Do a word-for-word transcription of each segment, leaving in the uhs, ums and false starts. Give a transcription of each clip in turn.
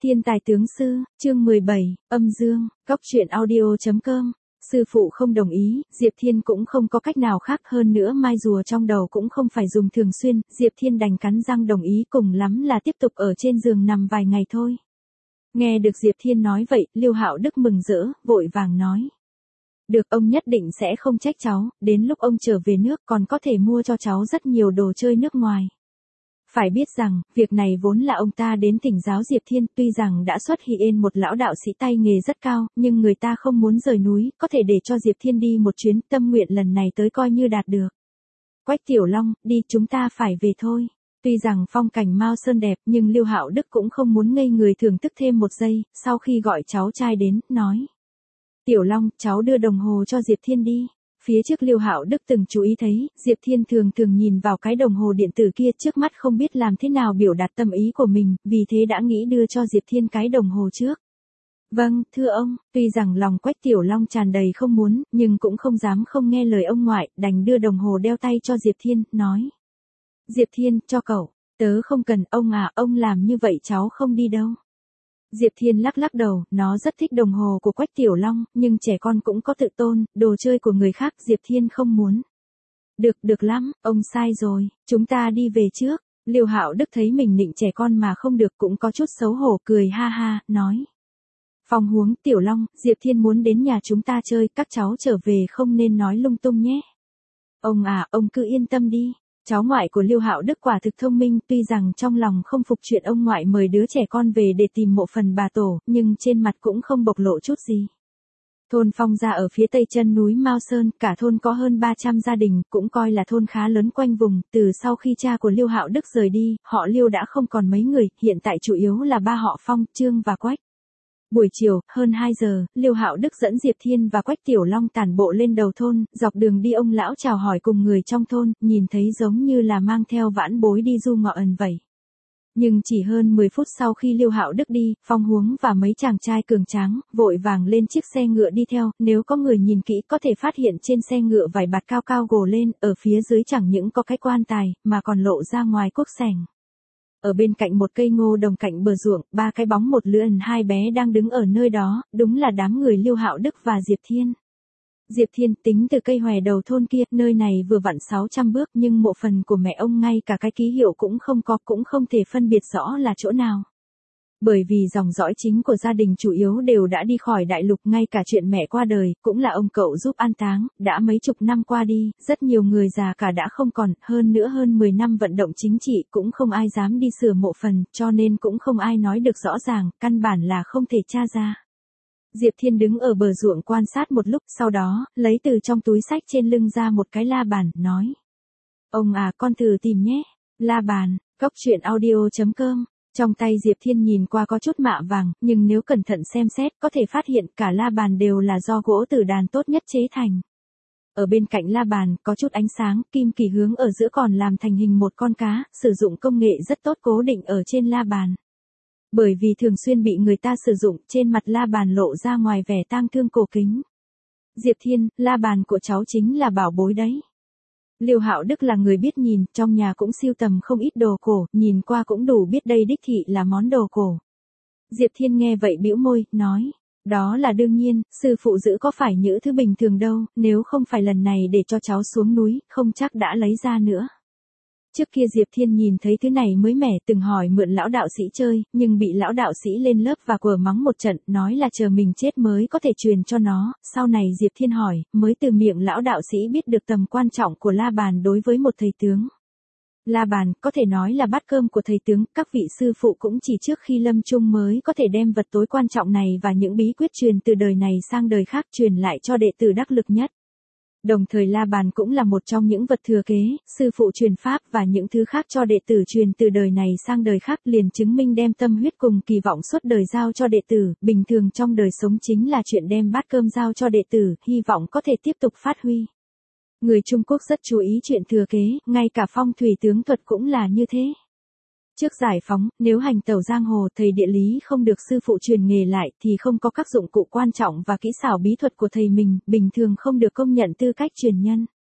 Thiên tài tướng sư, chương mười bảy, âm dương, góc truyện audio chấm com. Sư phụ không đồng ý, Diệp Thiên cũng không có cách nào khác, hơn nữa mai rùa trong đầu cũng không phải dùng thường xuyên, Diệp Thiên đành cắn răng đồng ý, cùng lắm là tiếp tục ở trên giường nằm vài ngày thôi. Nghe được Diệp Thiên nói vậy, Liêu Hạo Đức mừng rỡ, vội vàng nói. Được, ông nhất định sẽ không trách cháu, đến lúc ông trở về nước còn có thể mua cho cháu rất nhiều đồ chơi nước ngoài. Phải biết rằng, việc này vốn là ông ta đến thỉnh giáo Diệp Thiên, tuy rằng đã xuất hiện một lão đạo sĩ tay nghề rất cao, nhưng người ta không muốn rời núi, có thể để cho Diệp Thiên đi một chuyến, tâm nguyện lần này tới coi như đạt được. Quách Tiểu Long, đi, chúng ta phải về thôi. Tuy rằng phong cảnh Mao Sơn đẹp, nhưng Liêu Hạo Đức cũng không muốn ngây người thưởng thức thêm một giây, sau khi gọi cháu trai đến, nói. Tiểu Long, cháu đưa đồng hồ cho Diệp Thiên đi. Phía trước Liêu Hạo Đức từng chú ý thấy, Diệp Thiên thường thường nhìn vào cái đồng hồ điện tử kia, trước mắt không biết làm thế nào biểu đạt tâm ý của mình, vì thế đã nghĩ đưa cho Diệp Thiên cái đồng hồ trước. Vâng, thưa ông, tuy rằng lòng Quách Tiểu Long tràn đầy không muốn, nhưng cũng không dám không nghe lời ông ngoại, đành đưa đồng hồ đeo tay cho Diệp Thiên, nói. Diệp Thiên, cho cậu, tớ không cần, ông à, ông làm như vậy cháu không đi đâu. Diệp Thiên lắc lắc đầu, nó rất thích đồng hồ của Quách Tiểu Long, nhưng trẻ con cũng có tự tôn, đồ chơi của người khác Diệp Thiên không muốn. Được, được lắm, ông sai rồi, chúng ta đi về trước. Liêu Hạo Đức thấy mình nịnh trẻ con mà không được cũng có chút xấu hổ, cười ha ha, nói. Phong huống, Tiểu Long, Diệp Thiên muốn đến nhà chúng ta chơi, các cháu trở về không nên nói lung tung nhé. Ông à, ông cứ yên tâm đi. Cháu ngoại của Liêu Hạo Đức quả thực thông minh, tuy rằng trong lòng không phục chuyện ông ngoại mời đứa trẻ con về để tìm mộ phần bà tổ, nhưng trên mặt cũng không bộc lộ chút gì. Thôn Phong gia ở phía tây chân núi Mao Sơn, cả thôn có hơn ba trăm gia đình, cũng coi là thôn khá lớn quanh vùng, từ sau khi cha của Liêu Hạo Đức rời đi, họ Liêu đã không còn mấy người, hiện tại chủ yếu là ba họ Phong, Trương và Quách. Buổi chiều, hơn hai giờ, Liêu Hạo Đức dẫn Diệp Thiên và Quách Tiểu Long tản bộ lên đầu thôn, dọc đường đi ông lão chào hỏi cùng người trong thôn, nhìn thấy giống như là mang theo vãn bối đi du ngọ ẩn vậy. Nhưng chỉ hơn mười phút sau khi Liêu Hạo Đức đi, Phong Huống và mấy chàng trai cường tráng, vội vàng lên chiếc xe ngựa đi theo, nếu có người nhìn kỹ có thể phát hiện trên xe ngựa vài bạt cao cao gồ lên, ở phía dưới chẳng những có cái quan tài, mà còn lộ ra ngoài cuốc sẻng. Ở bên cạnh một cây ngô đồng cạnh bờ ruộng, ba cái bóng một lưỡn hai bé đang đứng ở nơi đó, đúng là đám người Liêu Hạo Đức và Diệp Thiên. Diệp Thiên tính từ cây hòe đầu thôn kia, nơi này vừa vặn sáu trăm bước nhưng mộ phần của mẹ ông ngay cả cái ký hiệu cũng không có, cũng không thể phân biệt rõ là chỗ nào. Bởi vì dòng dõi chính của gia đình chủ yếu đều đã đi khỏi đại lục, ngay cả chuyện mẹ qua đời, cũng là ông cậu giúp an táng, đã mấy chục năm qua đi, rất nhiều người già cả đã không còn, hơn nữa hơn mười năm vận động chính trị cũng không ai dám đi sửa mộ phần, cho nên cũng không ai nói được rõ ràng, căn bản là không thể tra ra. Diệp Thiên đứng ở bờ ruộng quan sát một lúc, sau đó, lấy từ trong túi xách trên lưng ra một cái la bàn, nói. Ông à, con thử tìm nhé. La bàn, góc truyện audio chấm com. Trong tay Diệp Thiên nhìn qua có chút mạ vàng, nhưng nếu cẩn thận xem xét, có thể phát hiện cả la bàn đều là do gỗ tử đàn tốt nhất chế thành. Ở bên cạnh la bàn, có chút ánh sáng, kim kỳ hướng ở giữa còn làm thành hình một con cá, sử dụng công nghệ rất tốt cố định ở trên la bàn. Bởi vì thường xuyên bị người ta sử dụng, trên mặt la bàn lộ ra ngoài vẻ tang thương cổ kính. Diệp Thiên, la bàn của cháu chính là bảo bối đấy. Liêu Hạo Đức là người biết nhìn, trong nhà cũng sưu tầm không ít đồ cổ, nhìn qua cũng đủ biết đây đích thị là món đồ cổ. Diệp Thiên nghe vậy bĩu môi, nói, đó là đương nhiên, sư phụ giữ có phải những thứ bình thường đâu, nếu không phải lần này để cho cháu xuống núi, không chắc đã lấy ra nữa. Trước kia Diệp Thiên nhìn thấy thứ này mới mẻ, từng hỏi mượn lão đạo sĩ chơi, nhưng bị lão đạo sĩ lên lớp và quở mắng một trận, nói là chờ mình chết mới có thể truyền cho nó. Sau này Diệp Thiên hỏi, mới từ miệng lão đạo sĩ biết được tầm quan trọng của la bàn đối với một thầy tướng. La bàn, có thể nói là bát cơm của thầy tướng, các vị sư phụ cũng chỉ trước khi lâm chung mới có thể đem vật tối quan trọng này và những bí quyết truyền từ đời này sang đời khác truyền lại cho đệ tử đắc lực nhất. Đồng thời la bàn cũng là một trong những vật thừa kế, sư phụ truyền pháp và những thứ khác cho đệ tử truyền từ đời này sang đời khác, liền chứng minh đem tâm huyết cùng kỳ vọng suốt đời giao cho đệ tử, bình thường trong đời sống chính là chuyện đem bát cơm giao cho đệ tử, hy vọng có thể tiếp tục phát huy. Người Trung Quốc rất chú ý chuyện thừa kế, ngay cả phong thủy tướng thuật cũng là như thế. Trước giải phóng, nếu hành tẩu giang hồ thầy địa lý không được sư phụ truyền nghề lại thì không có các dụng cụ quan trọng và kỹ xảo bí thuật của thầy mình, bình thường không được công nhận tư cách truyền nhân.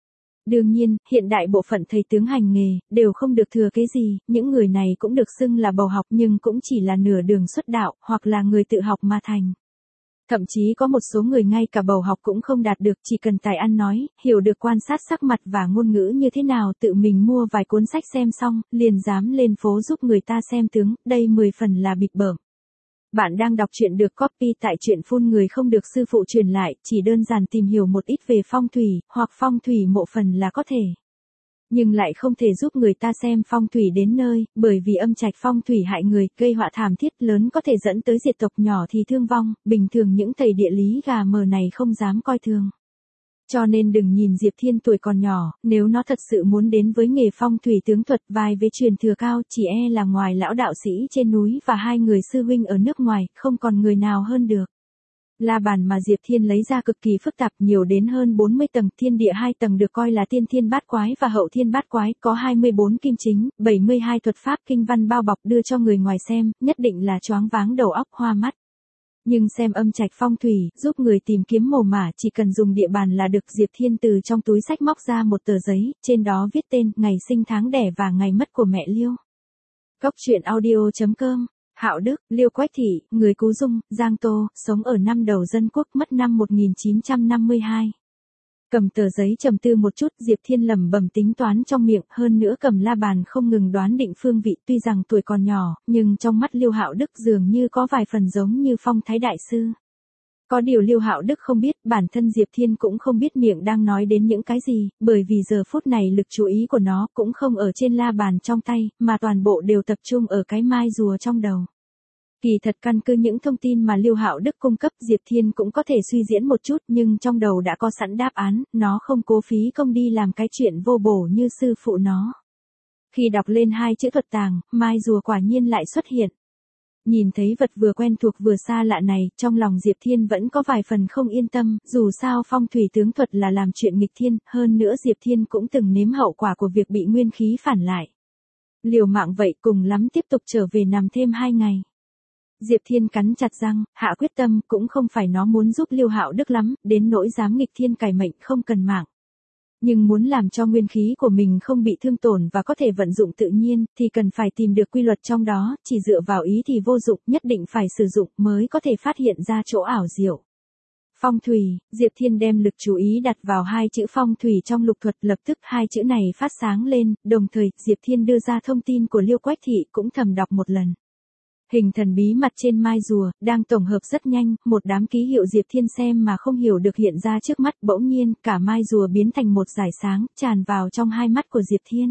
Đương nhiên, hiện đại bộ phận thầy tướng hành nghề, đều không được thừa kế gì, những người này cũng được xưng là bầu học nhưng cũng chỉ là nửa đường xuất đạo, hoặc là người tự học mà thành. Thậm chí có một số người ngay cả bầu học cũng không đạt được, chỉ cần tài ăn nói, hiểu được quan sát sắc mặt và ngôn ngữ như thế nào, tự mình mua vài cuốn sách xem xong, liền dám lên phố giúp người ta xem tướng, đây mười phần là bịp bợm. Bạn đang đọc truyện được copy tại truyện phun người không được sư phụ truyền lại, chỉ đơn giản tìm hiểu một ít về phong thủy, hoặc phong thủy mộ phần là có thể. Nhưng lại không thể giúp người ta xem phong thủy đến nơi, bởi vì âm trạch phong thủy hại người, gây họa thảm thiết lớn có thể dẫn tới diệt tộc, nhỏ thì thương vong, bình thường những thầy địa lý gà mờ này không dám coi thường. Cho nên đừng nhìn Diệp Thiên tuổi còn nhỏ, nếu nó thật sự muốn đến với nghề phong thủy tướng thuật vai vế truyền thừa cao, chỉ e là ngoài lão đạo sĩ trên núi và hai người sư huynh ở nước ngoài, không còn người nào hơn được. La bàn mà Diệp Thiên lấy ra cực kỳ phức tạp, nhiều đến hơn bốn mươi tầng, thiên địa hai tầng được coi là tiên thiên bát quái và hậu thiên bát quái, có hai mươi bốn kim chính, bảy mươi hai thuật pháp kinh văn bao bọc đưa cho người ngoài xem, nhất định là choáng váng đầu óc hoa mắt. Nhưng xem âm trạch phong thủy, giúp người tìm kiếm mồ mả, chỉ cần dùng địa bàn là được. Diệp Thiên từ trong túi sách móc ra một tờ giấy, trên đó viết tên, ngày sinh tháng đẻ và ngày mất của mẹ Liêu. Cốc truyện audio chấm com. Hạo Đức, Liêu Quách Thị, người Cú Dung, Giang Tô, sống ở năm đầu Dân Quốc, mất năm một nghìn chín trăm năm mươi hai. Cầm tờ giấy trầm tư một chút, Diệp Thiên lẩm bẩm tính toán trong miệng, hơn nữa cầm la bàn không ngừng đoán định phương vị, tuy rằng tuổi còn nhỏ, nhưng trong mắt Liêu Hạo Đức dường như có vài phần giống như Phong Thái đại sư. Có điều Liêu Hạo Đức không biết, bản thân Diệp Thiên cũng không biết miệng đang nói đến những cái gì, bởi vì giờ phút này lực chú ý của nó cũng không ở trên la bàn trong tay, mà toàn bộ đều tập trung ở cái mai rùa trong đầu. Kỳ thật căn cứ những thông tin mà Liêu Hạo Đức cung cấp, Diệp Thiên cũng có thể suy diễn một chút, nhưng trong đầu đã có sẵn đáp án, nó không cố phí công đi làm cái chuyện vô bổ như sư phụ nó. Khi đọc lên hai chữ thuật tàng, mai rùa quả nhiên lại xuất hiện. Nhìn thấy vật vừa quen thuộc vừa xa lạ này, trong lòng Diệp Thiên vẫn có vài phần không yên tâm, dù sao phong thủy tướng thuật là làm chuyện nghịch thiên, hơn nữa Diệp Thiên cũng từng nếm hậu quả của việc bị nguyên khí phản lại. Liều mạng vậy, cùng lắm tiếp tục trở về nằm thêm hai ngày. Diệp Thiên cắn chặt răng, hạ quyết tâm, cũng không phải nó muốn giúp Liêu Hạo Đức lắm, đến nỗi dám nghịch thiên cải mệnh không cần mạng. Nhưng muốn làm cho nguyên khí của mình không bị thương tổn và có thể vận dụng tự nhiên, thì cần phải tìm được quy luật trong đó, chỉ dựa vào ý thì vô dụng, nhất định phải sử dụng mới có thể phát hiện ra chỗ ảo diệu. Phong thủy, Diệp Thiên đem lực chú ý đặt vào hai chữ phong thủy trong lục thuật, lập tức hai chữ này phát sáng lên, đồng thời, Diệp Thiên đưa ra thông tin của Liêu Quách Thị cũng thầm đọc một lần. Hình thần bí mặt trên mai rùa, đang tổng hợp rất nhanh, một đám ký hiệu Diệp Thiên xem mà không hiểu được hiện ra trước mắt, bỗng nhiên, cả mai rùa biến thành một dải sáng, tràn vào trong hai mắt của Diệp Thiên.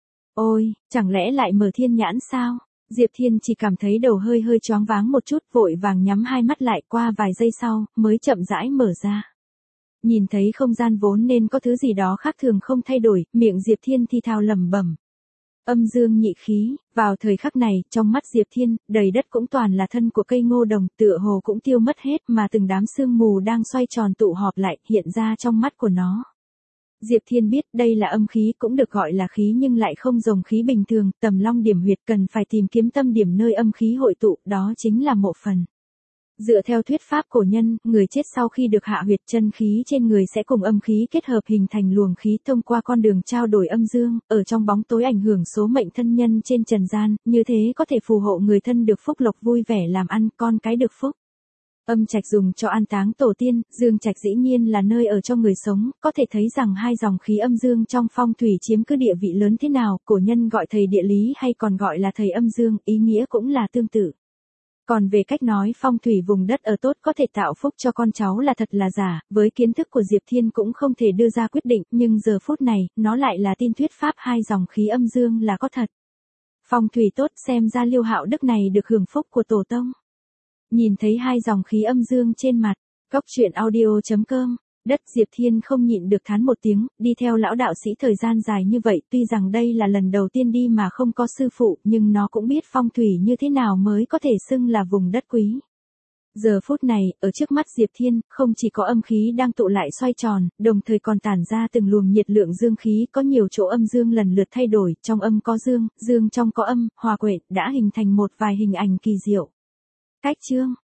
Ôi, chẳng lẽ lại mở thiên nhãn sao? Diệp Thiên chỉ cảm thấy đầu hơi hơi choáng váng một chút, vội vàng nhắm hai mắt lại, qua vài giây sau, mới chậm rãi mở ra. Nhìn thấy không gian vốn nên có thứ gì đó khác thường không thay đổi, miệng Diệp Thiên thi thào lẩm bẩm. Âm dương nhị khí, vào thời khắc này, trong mắt Diệp Thiên, đầy đất cũng toàn là thân của cây ngô đồng, tựa hồ cũng tiêu mất hết, mà từng đám sương mù đang xoay tròn tụ họp lại, hiện ra trong mắt của nó. Diệp Thiên biết đây là âm khí, cũng được gọi là khí nhưng lại không rồng khí bình thường, tầm long điểm huyệt, cần phải tìm kiếm tâm điểm nơi âm khí hội tụ, đó chính là mộ phần. Dựa theo thuyết pháp cổ nhân, người chết sau khi được hạ huyệt, chân khí trên người sẽ cùng âm khí kết hợp hình thành luồng khí, thông qua con đường trao đổi âm dương, ở trong bóng tối ảnh hưởng số mệnh thân nhân trên trần gian, như thế có thể phù hộ người thân được phúc lộc, vui vẻ làm ăn, con cái được phúc. Âm trạch dùng cho an táng tổ tiên, dương trạch dĩ nhiên là nơi ở cho người sống, có thể thấy rằng hai dòng khí âm dương trong phong thủy chiếm cứ địa vị lớn thế nào, cổ nhân gọi thầy địa lý hay còn gọi là thầy âm dương, ý nghĩa cũng là tương tự. Còn về cách nói phong thủy vùng đất ở tốt có thể tạo phúc cho con cháu là thật là giả, với kiến thức của Diệp Thiên cũng không thể đưa ra quyết định, nhưng giờ phút này, nó lại là tin thuyết pháp hai dòng khí âm dương là có thật. Phong thủy tốt, xem ra Liêu Hạo Đức này được hưởng phúc của tổ tông. Nhìn thấy hai dòng khí âm dương trên mặt, cốc truyện audio chấm com, đất Diệp Thiên không nhịn được thán một tiếng, đi theo lão đạo sĩ thời gian dài như vậy, tuy rằng đây là lần đầu tiên đi mà không có sư phụ, nhưng nó cũng biết phong thủy như thế nào mới có thể xưng là vùng đất quý. Giờ phút này, ở trước mắt Diệp Thiên, không chỉ có âm khí đang tụ lại xoay tròn, đồng thời còn tản ra từng luồng nhiệt lượng dương khí, có nhiều chỗ âm dương lần lượt thay đổi, trong âm có dương, dương trong có âm, hòa quyện, đã hình thành một vài hình ảnh kỳ diệu. Cách chương